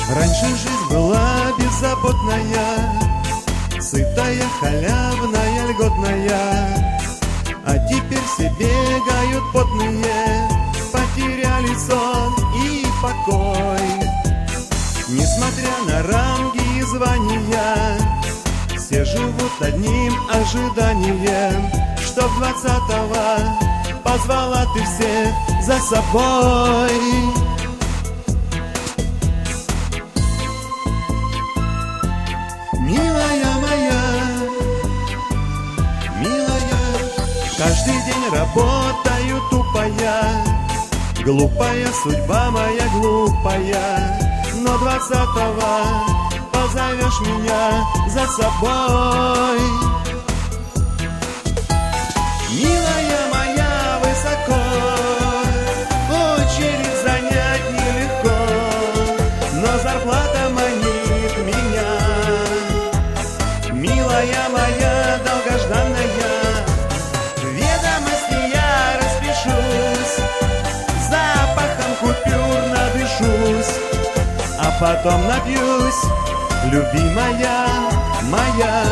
Раньше жизнь была беззаботная, сытая, халявная, льготная. А теперь все бегают потные, потеряли сон и покой. Несмотря на ранги и звания, все живут одним ожиданием, чтоб 20-го позвала ты всех за собой. Милая моя, милая, каждый день работаю тупая, глупая судьба моя глупая, но 20-го позовешь меня за собой. Милая моя, высоко очередь занять нелегко, но зарплата манит меня. Милая моя, долгожданная, в ведомости я распишусь, запахом купюр надышусь, а потом напьюсь, любимая моя.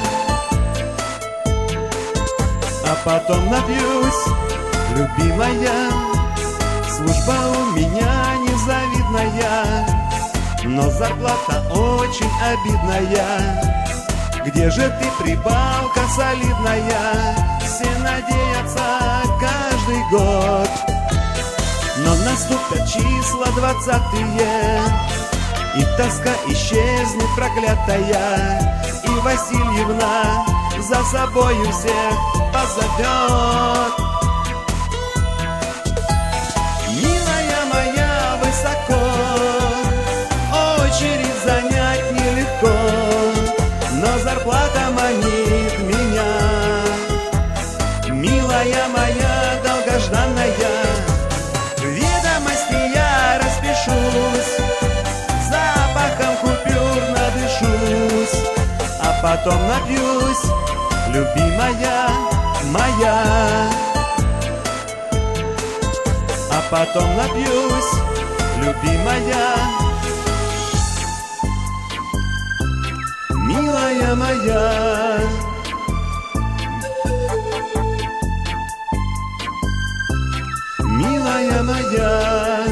А потом напьюсь, любимая. Служба у меня незавидная, но зарплата очень обидная. Где же ты, прибавка солидная? Все надеются каждый год, но наступят числа 20-е, и тоска исчезнет проклятая, и Васильевна за собою всех позовет. Милая моя, высоко очередь занять нелегко, но зарплата манит меня. Милая моя, долгожданная, в ведомости я распишусь, запахом купюр надышусь, а потом напьюсь, любимая моя. А потом напьюсь, любимая. Милая моя. Милая моя.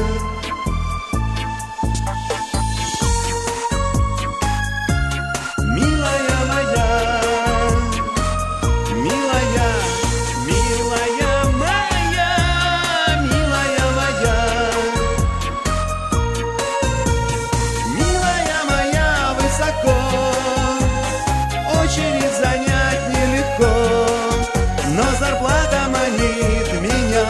Зарплата манит меня.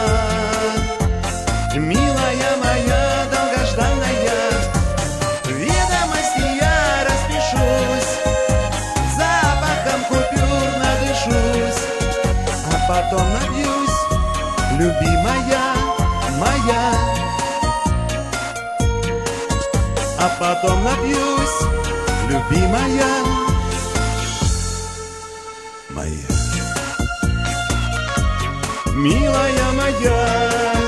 Милая моя, долгожданная, в ведомости я распишусь, запахом купюр надышусь, а потом напьюсь, любимая моя. А потом напьюсь, любимая моя. Милая моя.